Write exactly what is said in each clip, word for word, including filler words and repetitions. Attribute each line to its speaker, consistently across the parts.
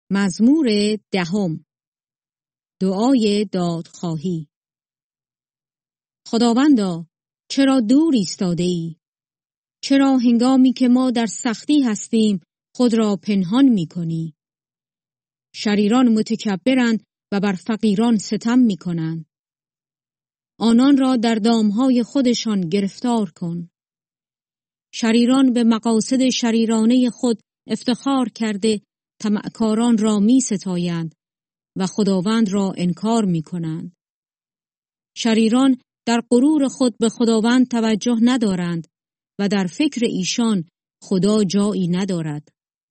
Speaker 1: مزمور دهم. دعای دادخواهی. خداوندا، چرا دور ایستاده ای؟ چرا هنگامی که ما در سختی هستیم خود را پنهان می کنی؟ شریران متکبرند و بر فقیران ستم می کنند. آنان را در دامهای خودشان گرفتار کن. شریران به مقاصد شریرانه خود افتخار کرده طمعکاران را می ستایند و خداوند را انکار می کنند. شریران در غرور خود به خداوند توجه ندارند و در فکر ایشان خدا جایی ندارد.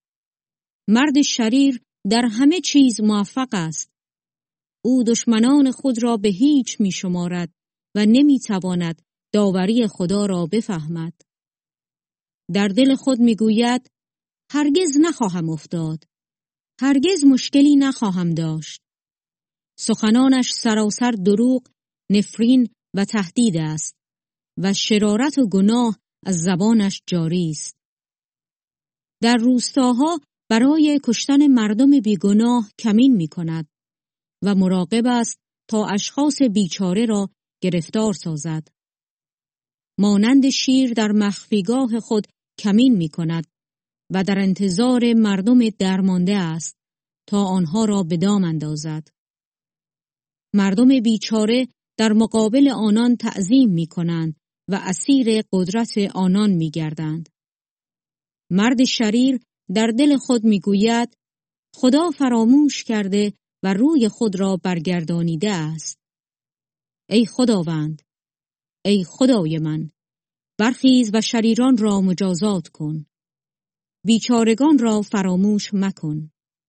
Speaker 1: مرد شریر در همه چیز موفق است. او دشمنان خود را به هیچ می شمارد و نمی تواند داوری خدا را بفهمد. در دل خود می گوید هرگز نخواهم افتاد. هرگز مشکلی نخواهم داشت. سخنانش سراسر دروغ، نفرین و تهدید است و شرارت و گناه از زبانش جاری است. در روستاها برای کشتن مردم بیگناه کمین می کند و مراقب است تا اشخاص بیچاره را گرفتار سازد. مانند شیر در مخفیگاه خود کمین می کند و در انتظار مردم درمانده است تا آنها را به دام اندازد. مردم بیچاره در مقابل آنان تعظیم می کنند و اسیر قدرت آنان می گردند. مرد شریر در دل خود می گوید خدا فراموش کرده و روی خود را برگردانیده است. ای خداوند، ای خدای من، برخیز و شریران را مجازات کن. بیچارگان را فراموش مکن.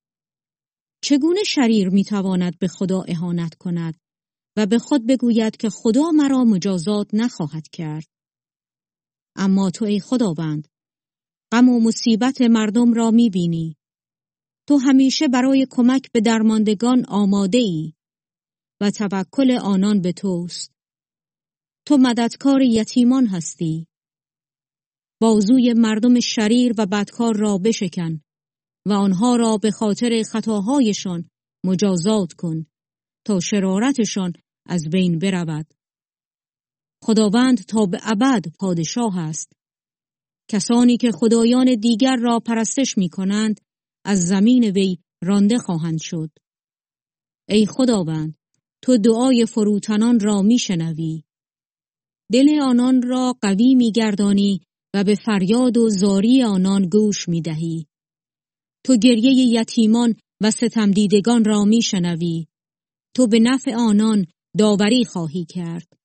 Speaker 1: چگونه شریر می تواند به خدا اهانت کند و به خود بگوید که خدا مرا مجازات نخواهد کرد؟ اما تو ای خداوند، غم و مصیبت مردم را می بینی. تو همیشه برای کمک به درماندگان آماده ای و توکل آنان به توست. تو مددکار یتیمان هستی. بازوی مردم شریر و بدکار را بشکن و آنها را به خاطر خطاهایشان مجازات کن تا شرارتشان از بین برود. خداوند تا به ابد پادشاه است. کسانی که خدایان دیگر را پرستش می کنند از زمین وی رانده خواهند شد. ای خداوند، تو دعای فروتنان را می شنوی. دل آنان را قوی می گردانی و به فریاد و زاری آنان گوش می دهی. تو گریه یتیمان و ستمدیدگان را می شنوی. تو به نفع آنان داوری خواهی کرد.